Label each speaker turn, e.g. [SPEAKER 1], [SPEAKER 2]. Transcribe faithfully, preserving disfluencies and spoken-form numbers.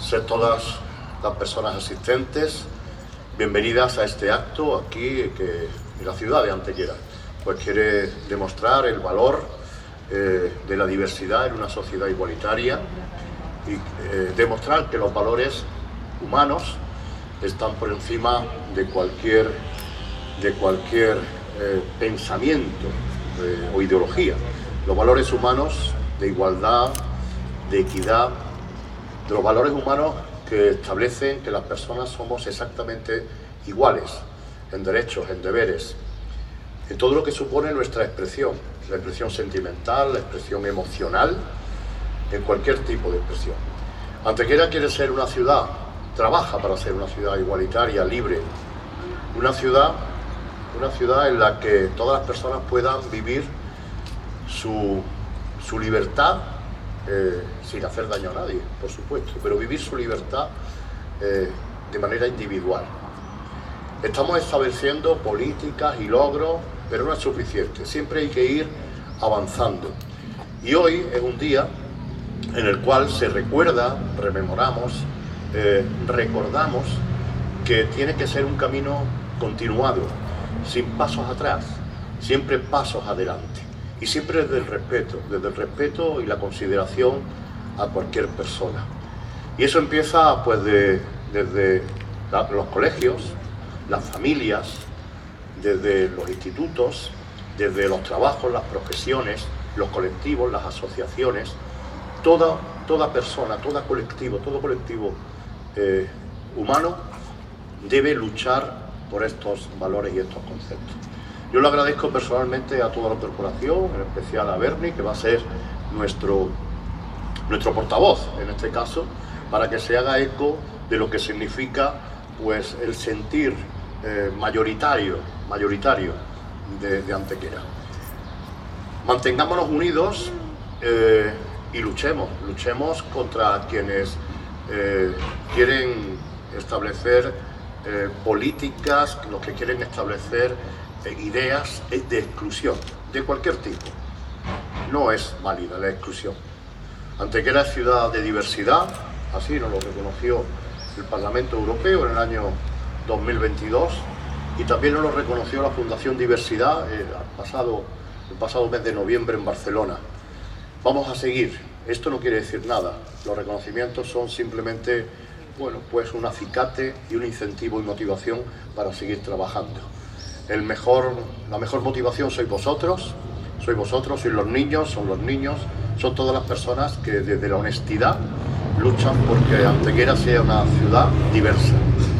[SPEAKER 1] Sed todas las personas asistentes bienvenidas a este acto aquí que en la ciudad de Antequera pues quiere demostrar el valor eh, de la diversidad en una sociedad igualitaria y eh, demostrar que los valores humanos están por encima de cualquier, de cualquier eh, pensamiento eh, o ideología. Los valores humanos de igualdad, de equidad, de los valores humanos que establecen que las personas somos exactamente iguales en derechos, en deberes, en todo lo que supone nuestra expresión, la expresión sentimental, la expresión emocional, en cualquier tipo de expresión. Antequera quiere ser una ciudad, trabaja para ser una ciudad igualitaria, libre, una ciudad, una ciudad en la que todas las personas puedan vivir su, su libertad, Eh, sin hacer daño a nadie, por supuesto, pero vivir su libertad eh, de manera individual. Estamos estableciendo políticas y logros, pero no es suficiente, siempre hay que ir avanzando. Y hoy es un día en el cual se recuerda, rememoramos, eh, recordamos que tiene que ser un camino continuado, sin pasos atrás, siempre pasos adelante. Y siempre desde el respeto, desde el respeto y la consideración a cualquier persona. Y eso empieza pues de, desde la, los colegios, las familias, desde los institutos, desde los trabajos, las profesiones, los colectivos, las asociaciones. Toda, toda persona, todo colectivo, todo colectivo eh, humano debe luchar por estos valores y estos conceptos. Yo le agradezco personalmente a toda la corporación, en especial a Berni, que va a ser nuestro, nuestro portavoz en este caso, para que se haga eco de lo que significa pues, el sentir eh, mayoritario, mayoritario de, de Antequera. Mantengámonos unidos eh, y luchemos, luchemos contra quienes eh, quieren establecer eh, políticas, los que quieren establecer ideas de exclusión, de cualquier tipo. No es válida la exclusión. Antequera es ciudad de diversidad, así nos lo reconoció el Parlamento Europeo en el año dos mil veintidós y también nos lo reconoció la Fundación Diversidad el pasado, el pasado mes de noviembre en Barcelona. Vamos a seguir. Esto no quiere decir nada. Los reconocimientos son simplemente, bueno, pues un acicate y un incentivo y motivación para seguir trabajando. El mejor, la mejor motivación sois vosotros, sois vosotros, sois los niños, son los niños, son todas las personas que desde la honestidad luchan porque Antequera sea una ciudad diversa.